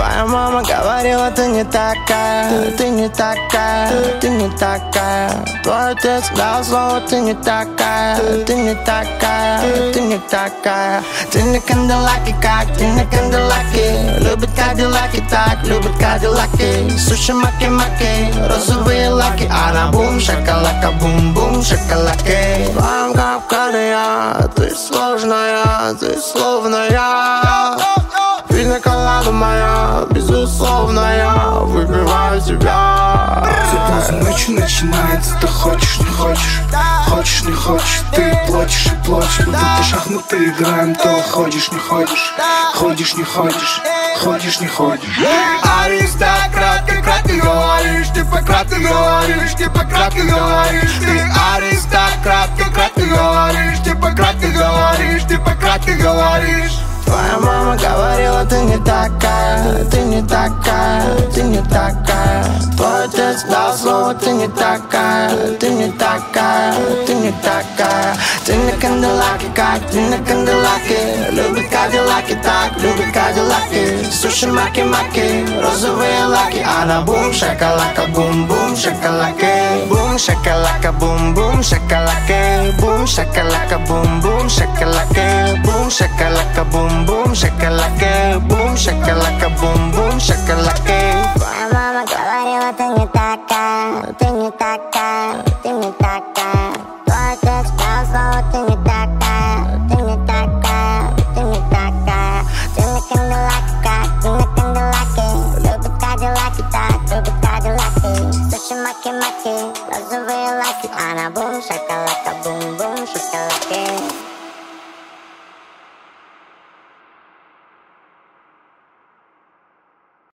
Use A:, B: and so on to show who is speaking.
A: Твоя мама говорила, ты не такая, ты не такая, ты не такая. Твой отец дал слово, ты не такая, ты не такая, ты не такая. Ты не канделаки, как ты не канделаки. Любит кадиллаки, так любит кадиллаки. Суши маки-маки, розовые лаки. Она бум, шоколака, бум-бум, шоколаки. В твоем капкане я, ты сложная, ты словная. Пинаколада моя, безусловная. Выпиваю тебя.
B: Все поздно ночью начинается. Ты хочешь, не хочешь, хочешь, не хочешь. Ты плачешь и плачешь. Мы будто шахматы играем. То ходишь, не ходишь, ходишь, не ходишь, ходишь, не ходишь.
A: Аристократ, как рад ты говоришь. Ты пократ ты говоришь, ты пократ ты говоришь. Ты аристократ, как рад ты говоришь. Ты пократ ты говоришь, ты пократ ты говоришь. Твоя мама говорила, ты не такая, ты не такая, ты не такая. Твой отец дал слово, ты не такая, ты не такая, ты не такая. Ты не канделаки, как ты не канделаки. Любит кадиллаки, так любит кадиллаки. Суши маки-маки, розовые лаки. Она бум, шоколака, бум-бум, шоколаки. Бум, шоколака, бум-бум, шоколаки. Бум, шоколака, бум-бум, шоколаки. Бум, шоколака, бум-бум, шоколаки. Бум, шоколака, бум-бум, шоколаки.
C: Твоя мама говорила, ты не такая, ты не такая, ты не такая. Твой отец дал слово, ты не такая, ты не такая, ты не такая. Ты не канделаки, как ты не канделаки. Любит кадиллаки, так любит кадиллаки. Суши маки-маки, розовые лаки. Она бум, шоколака, бум.